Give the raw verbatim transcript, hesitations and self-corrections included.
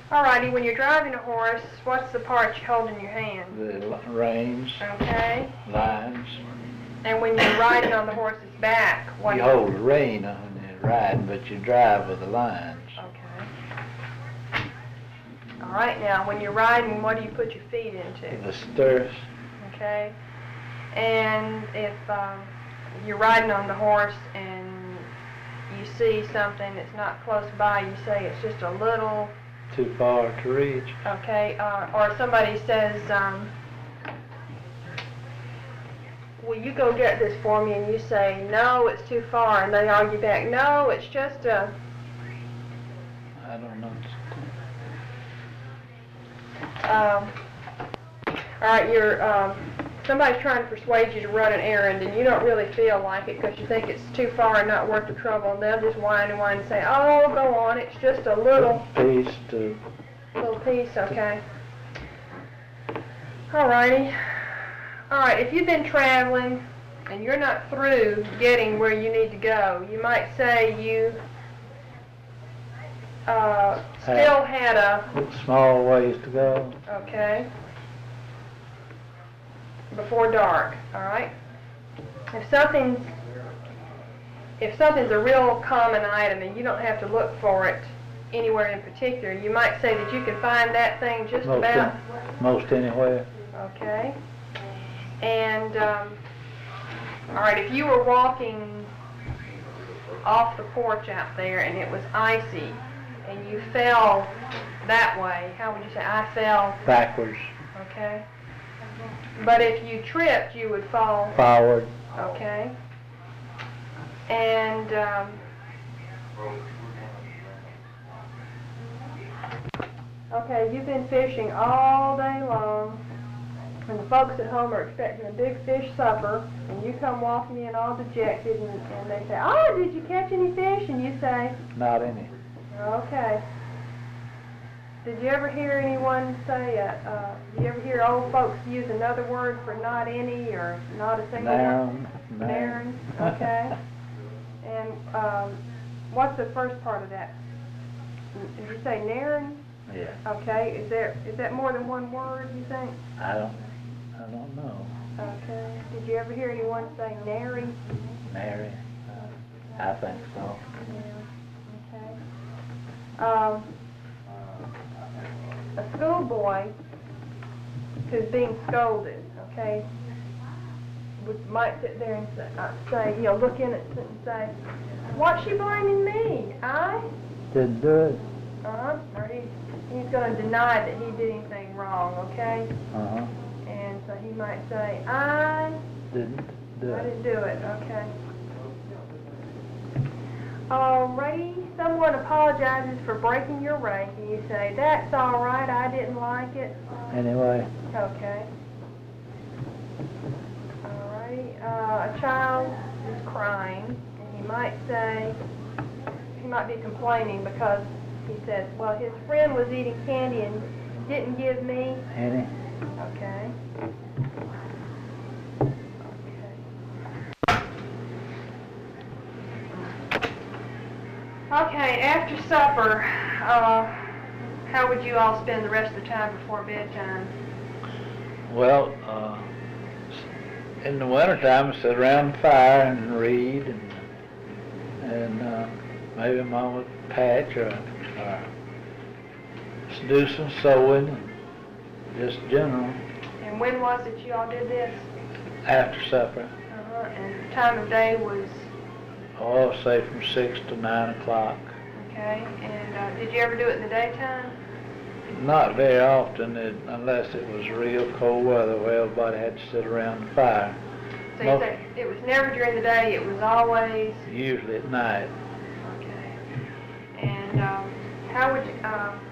Alrighty, when you're driving a horse, what's the part you hold in your hand? The reins. Okay. Lines. And when you're riding on the horse's back, what you do you hold the rein on you're riding, but you drive with the lines. Okay. Alright, now when you're riding, what do you put your feet into? The stirrups. Okay. And if um, you're riding on the horse and you see something that's not close by, you say it's just a little too far to reach. Okay, uh, or somebody says, um, will you go get this for me? And you say, no, it's too far. And they argue back, no, it's just a... I don't know. Um, all right, you're, um, somebody's trying to persuade you to run an errand, and you don't really feel like it because you think it's too far and not worth the trouble. And they'll just whine and whine and say, oh, go on, it's just a little... piece to... little piece, okay. Alrighty. Alright, if you've been traveling and you're not through getting where you need to go, you might say you uh, still had a... small ways to go. Okay. Before dark, alright? If something's, if something's a real common item and you don't have to look for it anywhere in particular, you might say that you can find that thing just most about... In, most anywhere. Okay. And, um, alright, if you were walking off the porch out there and it was icy and you fell that way, how would you say, I fell? Backwards. Okay. But if you tripped, you would fall? Forward. Okay. And, um, okay, you've been fishing all day long, and the folks at home are expecting a big fish supper, and you come walking in all dejected, and, and they say, oh, did you catch any fish? And you say, not any. Okay. Did you ever hear anyone say, uh, uh, did you ever hear old folks use another word for not any, or not a single Narn. one? Narn. Okay. And um, what's the first part of that? Did you say narn? Yeah. Okay. Is there is that more than one word, you think? I don't I don't know. Okay. Did you ever hear anyone say nary? Nary. Uh, I think so. Yeah. Okay. Um, a schoolboy who's being scolded, okay, would, might sit there and say, uh, say, you know, look in it and say, what's she blaming me? I? Didn't do it. Uh-huh. Or he, he's going to deny that he did anything wrong, okay? Uh-huh. And so he might say, I didn't do I it. didn't do it, okay. Alrighty, someone apologizes for breaking your rank, and you say, that's all right, I didn't like it. Anyway. Okay. Alrighty, uh, a child is crying, and he might say, he might be complaining because he says, well, his friend was eating candy and didn't give me any. Okay. Okay, after supper, uh, how would you all spend the rest of the time before bedtime? Well, uh, in the wintertime, sit around the fire and read, and and uh, maybe Mom would patch or, or do some sewing, and just general. And when was it you all did this? After supper. Uh-huh. And the time of day was? Oh, say from six to nine o'clock. Okay. And uh, did you ever do it in the daytime? Not very often, it, unless it was real cold weather where everybody had to sit around the fire. So you say it was never during the day, it was always? Usually at night. Okay. And um, how would you, um,